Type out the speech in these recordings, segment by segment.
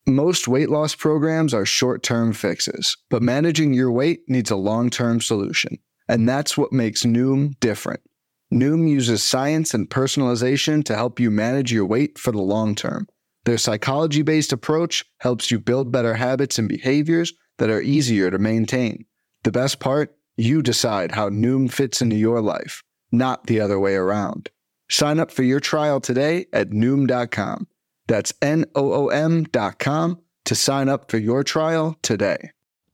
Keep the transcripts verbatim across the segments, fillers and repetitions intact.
Most weight loss programs are short-term fixes, but managing your weight needs a long-term solution. And that's what makes Noom different. Noom uses science and personalization to help you manage your weight for the long term. Their psychology-based approach helps you build better habits and behaviors that are easier to maintain. The best part? You decide how Noom fits into your life, not the other way around. Sign up for your trial today at Noom dot com. That's N O O M dot com to sign up for your trial today.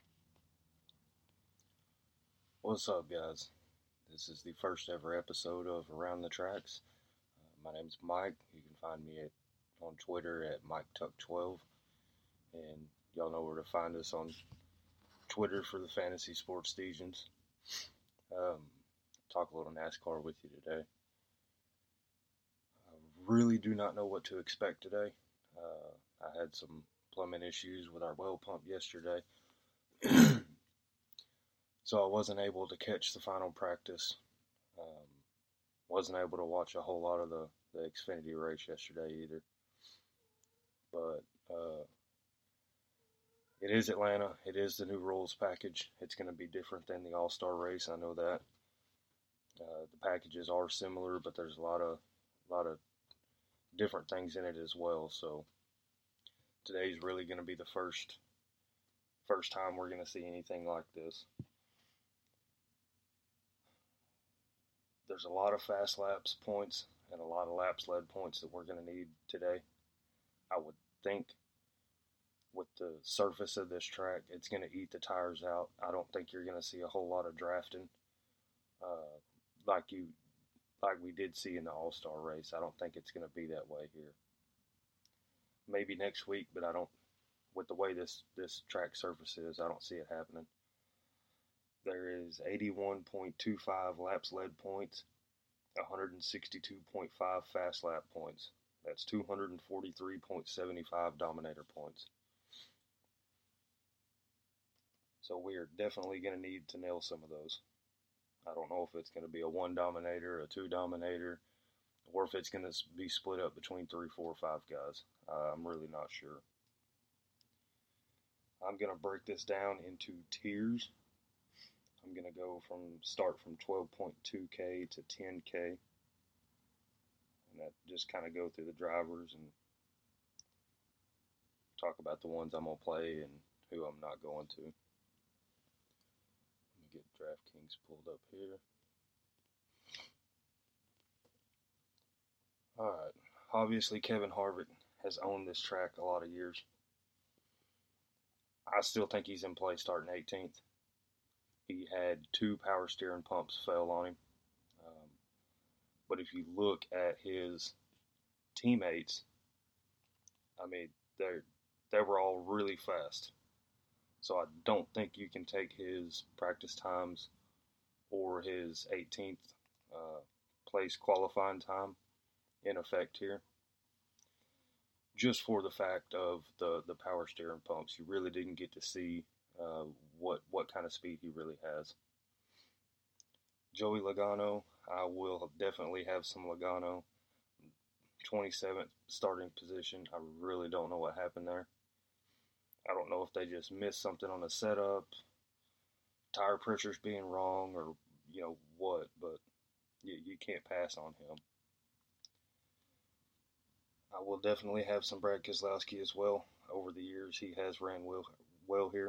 What's up, guys? This is the first ever episode of Around the Tracks. Uh, my name's Mike. You can find me at, on Twitter at Mike Tuck twelve. And y'all know where to find us on Twitter for the Fantasy Sports Stesians. Um, talk a little NASCAR with you today. I really do not know what to expect today. Uh, I had some plumbing issues with our well pump yesterday. So I wasn't able to catch the final practice. Um, wasn't able to watch a whole lot of the, the Xfinity race yesterday either. But uh, it is Atlanta. It is the new rules package. It's going to be different than the All-Star race. I know that. Uh, the packages are similar, but there's a lot of a lot of different things in it as well. So today's really going to be the first first time we're going to see anything like this. There's a lot of fast laps points and a lot of laps led points that we're going to need today. I would think with the surface of this track, it's going to eat the tires out. I don't think you're going to see a whole lot of drafting uh, like you like we did see in the All-Star race. I don't think it's going to be that way here. Maybe next week, but I don't. With the way this this track surface is, I don't see it happening. There is eighty-one point two five laps led points, one hundred sixty-two point five fast lap points. That's two hundred forty-three point seven five dominator points. So we are definitely going to need to nail some of those. I don't know if it's going to be a one dominator, a two dominator, or if it's going to be split up between three, four, five guys. Uh, I'm really not sure. I'm going to break this down into tiers. I'm going to go from start from twelve point two K to ten K. And that just kind of go through the drivers and talk about the ones I'm going to play and who I'm not going to. Let me get DraftKings pulled up here. Alright, obviously Kevin Harvick has owned this track a lot of years. I still think he's in play starting eighteenth. He had two power steering pumps fail on him. Um, but if you look at his teammates, I mean, they they were all really fast. So I don't think you can take his practice times or his eighteenth uh, place qualifying time in effect here. Just for the fact of the, the power steering pumps, you really didn't get to see uh, what what kind of speed he really has. Joey Logano, I will definitely have some Logano. twenty-seventh starting position. I really don't know what happened there. I don't know if they just missed something on the setup, tire pressure's being wrong, or you know what, but you, you can't pass on him. I will definitely have some Brad Keselowski as well. Over the years, he has ran well, well here.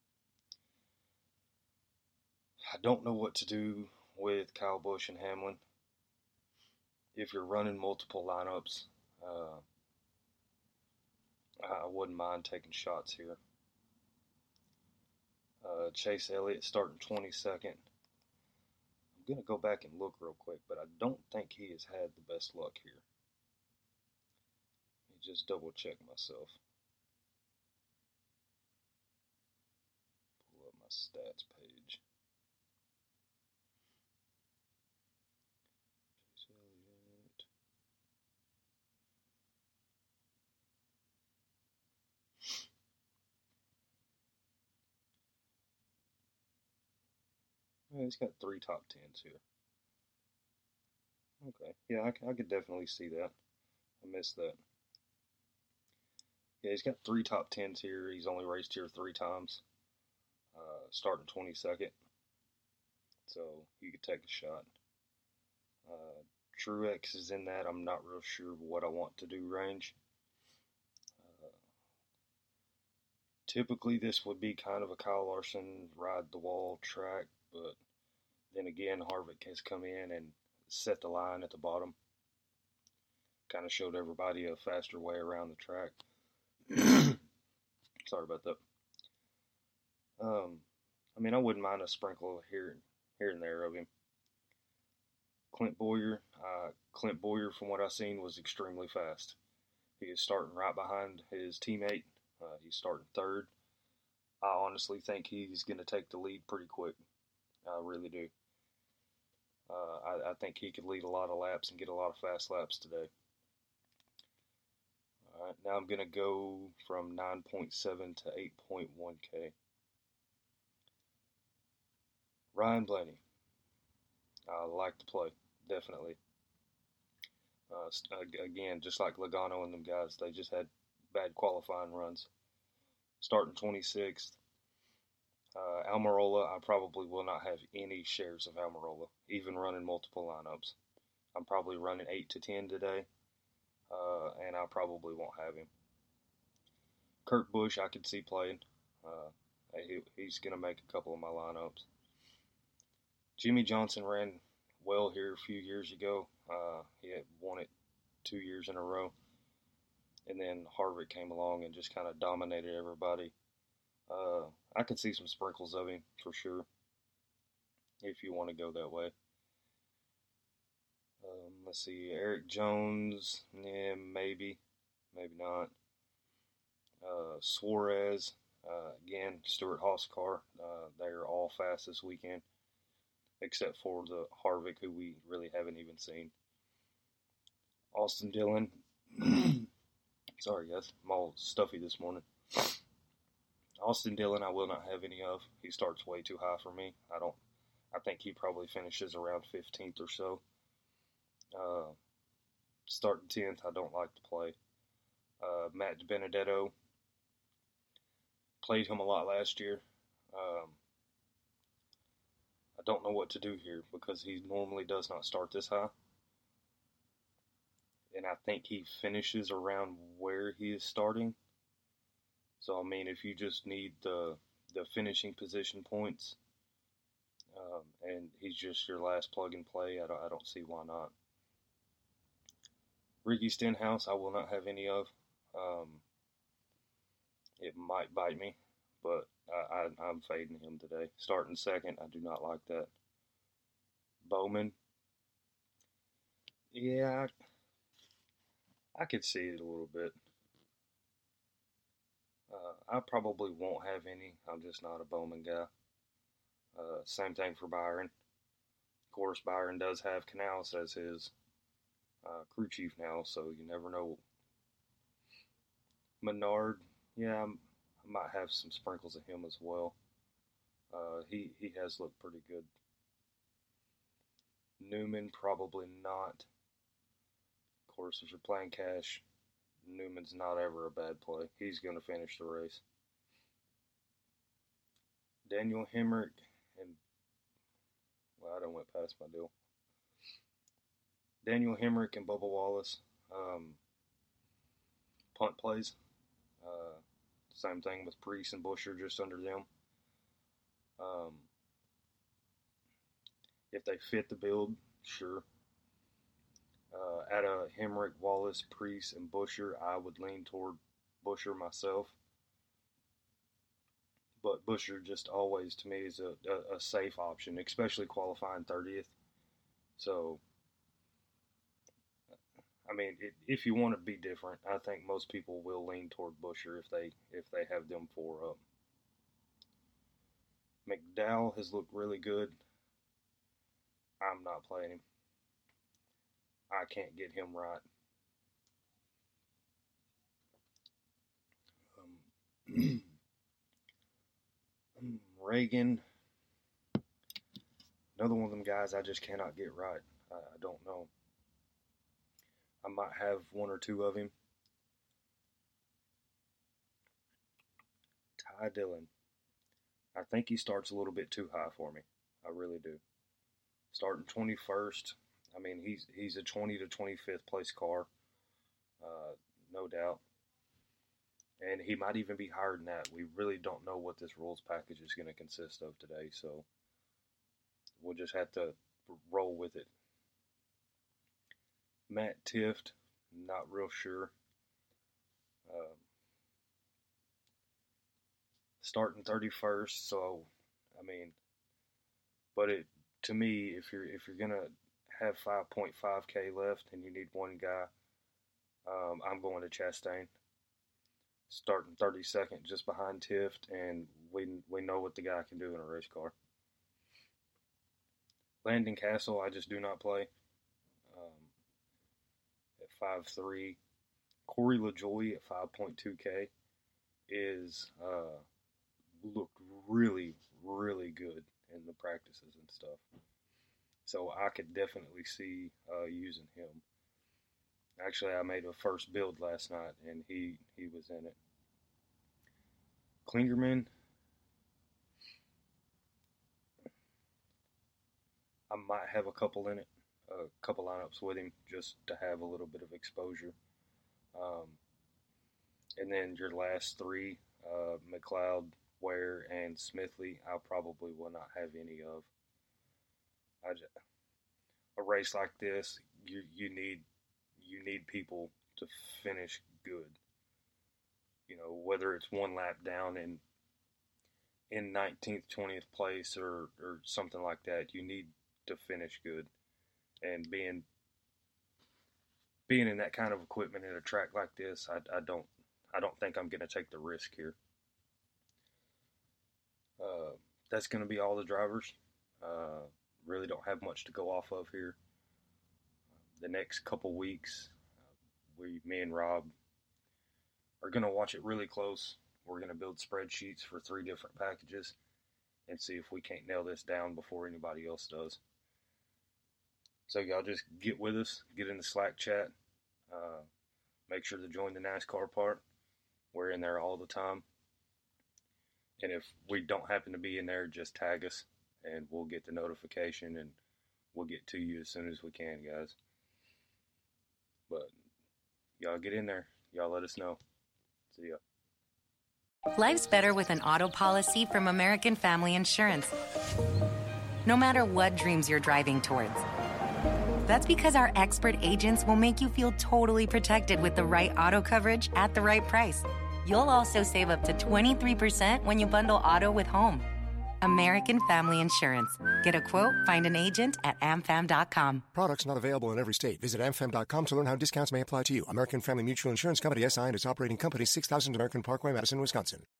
I don't know what to do with Kyle Busch and Hamlin. If you're running multiple lineups, uh, I wouldn't mind taking shots here. Uh, Chase Elliott starting twenty-second. I'm going to go back and look real quick, but I don't think he has had the best luck here. Let me just double check myself. Pull up my stats page. Chase Elliott. Yeah, he's got three top tens here. Okay, yeah, I, I could definitely see that. I missed that. Yeah, he's got three top tens here. He's only raced here three times, uh, starting twenty-second. So you could take a shot. Uh, Truex is in that. I'm not real sure what I want to do range. Uh, typically, this would be kind of a Kyle Larson ride the wall track, but then again, Harvick has come in and set the line at the bottom. Kind of showed everybody a faster way around the track. Sorry about that. Um, I mean, I wouldn't mind a sprinkle here, here and there of him. Clint Bowyer, uh, Clint Bowyer, from what I've seen, was extremely fast. He is starting right behind his teammate. Uh, he's starting third. I honestly think he's going to take the lead pretty quick. I really do. Uh, I, I think he could lead a lot of laps and get a lot of fast laps today. All right, now I'm going to go from nine point seven to eight point one K. Ryan Blaney. I like to play, definitely. Uh, again, just like Logano and them guys, they just had bad qualifying runs. Starting twenty-sixth. Uh, Almirola, I probably will not have any shares of Almirola, even running multiple lineups. I'm probably running eight to ten today, uh, and I probably won't have him. Kurt Busch, I could see playing. Uh, he, he's going to make a couple of my lineups. Jimmy Johnson ran well here a few years ago. Uh, he had won it two years in a row. And then Harvick came along and just kind of dominated everybody. Uh, I could see some sprinkles of him for sure, if you want to go that way. Um, let's see, Eric Jones, yeah, maybe, maybe not. Uh, Suarez, uh, again, Stuart Haas car. Uh, they're all fast this weekend, except for the Harvick, who we really haven't even seen. Austin Dillon. Sorry, guys. I'm all stuffy this morning. Austin Dillon, I will not have any of. He starts way too high for me. I don't. I think he probably finishes around fifteenth or so. Uh, starting tenth, I don't like to play. Uh, Matt DiBenedetto, played him a lot last year. Um, I don't know what to do here because he normally does not start this high. And I think he finishes around where he is starting. So, I mean, if you just need the the finishing position points, um, and he's just your last plug and play, I don't, I don't see why not. Ricky Stenhouse, I will not have any of. Um, it might bite me, but I, I, I'm fading him today. Starting second, I do not like that. Bowman, yeah, I, I could see it a little bit. Uh, I probably won't have any. I'm just not a Bowman guy. Uh, same thing for Byron. Of course, Byron does have Canals as his uh, crew chief now, so you never know. Menard, yeah, I'm, I might have some sprinkles of him as well. Uh, he, he has looked pretty good. Newman, probably not. Of course, if you're playing cash, Newman's not ever a bad play. He's going to finish the race. Daniel Hemrick and, well, I don't went past my deal. Daniel Hemrick and Bubba Wallace, um, punt plays. Uh, same thing with Preece and Busher, just under them. Um, if they fit the build, sure. Uh, out of Hemrick, Wallace, Preece, and Busher, I would lean toward Busher myself. But Busher just always, to me, is a, a, a safe option, especially qualifying thirtieth. So, I mean, it, if you want to be different, I think most people will lean toward Busher if they if they have them four up. McDowell has looked really good. I'm not playing him. I can't get him right. Um, Reagan, another one of them guys I just cannot get right. I, I don't know. I might have one or two of him. Ty Dillon. I think he starts a little bit too high for me. I really do. Starting twenty-first, I mean, he's he's a twenty to twenty-fifth place car, uh, no doubt. And he might even be higher than that. We really don't know what this rules package is going to consist of today, so we'll just have to roll with it. Matt Tifft, not real sure. Uh, starting thirty-first, so I mean, but it to me, if you're if you're gonna have five point five K left and you need one guy, um, I'm going to Chastain. Starting thirty-second, just behind Tifft, and we we know what the guy can do in a race car. Landon Castle, I just do not play. Um, at five three, Corey LaJoie at five point two K is uh, looked really, really good in the practices and stuff. So I could definitely see uh, using him. Actually, I made a first build last night, and he, he was in it. Klingerman, I might have a couple in it, a couple lineups with him, just to have a little bit of exposure. Um, and then your last three, uh, McLeod, Ware, and Smithley, I probably will not have any of. I just, a race like this, you you need you need people to finish good. You know, whether it's one lap down in in nineteenth, twentieth place or, or something like that, you need to finish good. And being being in that kind of equipment at a track like this, I, I don't I don't think I'm going to take the risk here. Uh, that's going to be all the drivers. Uh, really don't have much to go off of here. The next couple weeks, we, me and Rob, are going to watch it really close. We're going to build spreadsheets for three different packages and see if we can't nail this down before anybody else does. So y'all just get with us, get in the Slack chat, uh, make sure to join the NASCAR part. We're in there all the time. And if we don't happen to be in there, just tag us and we'll get the notification and we'll get to you as soon as we can, guys. But y'all get in there. Y'all let us know. See ya. Life's better with an auto policy from American Family Insurance. No matter what dreams you're driving towards. That's because our expert agents will make you feel totally protected with the right auto coverage at the right price. You'll also save up to twenty-three percent when you bundle auto with home. American Family Insurance. Get a quote, find an agent at A M Fam dot com. Products not available in every state. Visit A M Fam dot com to learn how discounts may apply to you. American Family Mutual Insurance Company, S I and its operating company, six thousand American Parkway, Madison, Wisconsin.